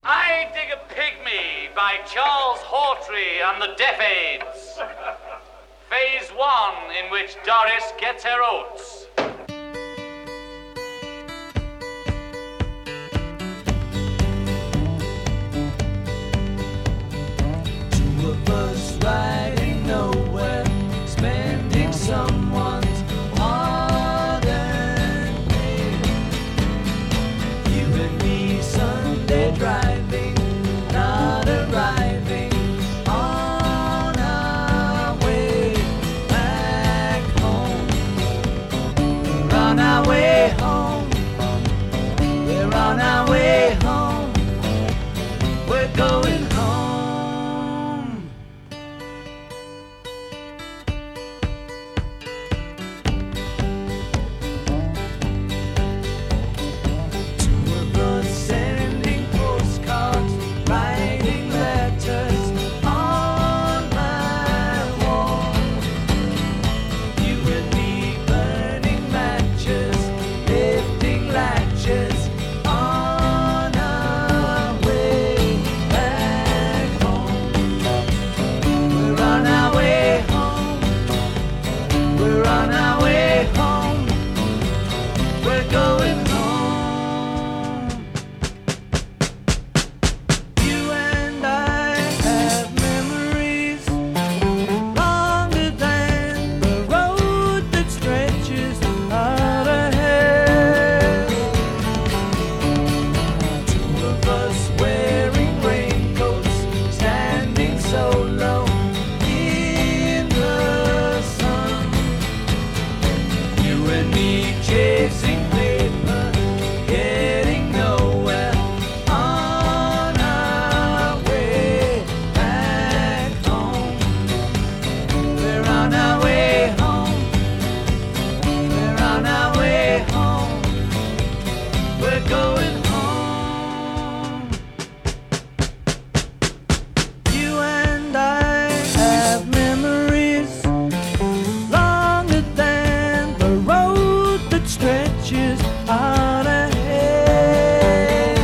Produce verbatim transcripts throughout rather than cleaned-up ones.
I Dig a Pygmy by Charles Hawtrey and the Deaf Aids. Phase one, in which Doris gets her oats. Two of us riding nowhere, spending someone's hard-earned pay. You and me Sunday driving, not arriving on our way back home. We're on our way home. We're on our way home. We're going home. Sending postcards, writing letters on my wall. You and me burning matches, lifting latches on our way back home. We're on our way home. We're on our way home. We're going home. Chasing paper, getting nowhere on our way back home. We're on our way home. We're on our way home. We're going home. You and I have memories longer than the road that stretches out ahead.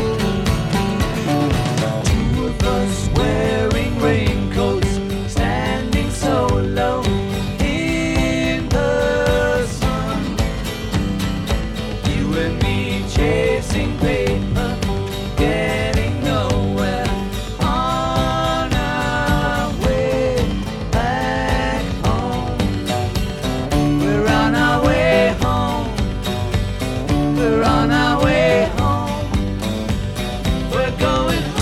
Two of us wearing raincoats, standing so low in the sun. You and me chasing paper, getting nowhere on our way back home. We're on our way home. We're on our way home. We're going home.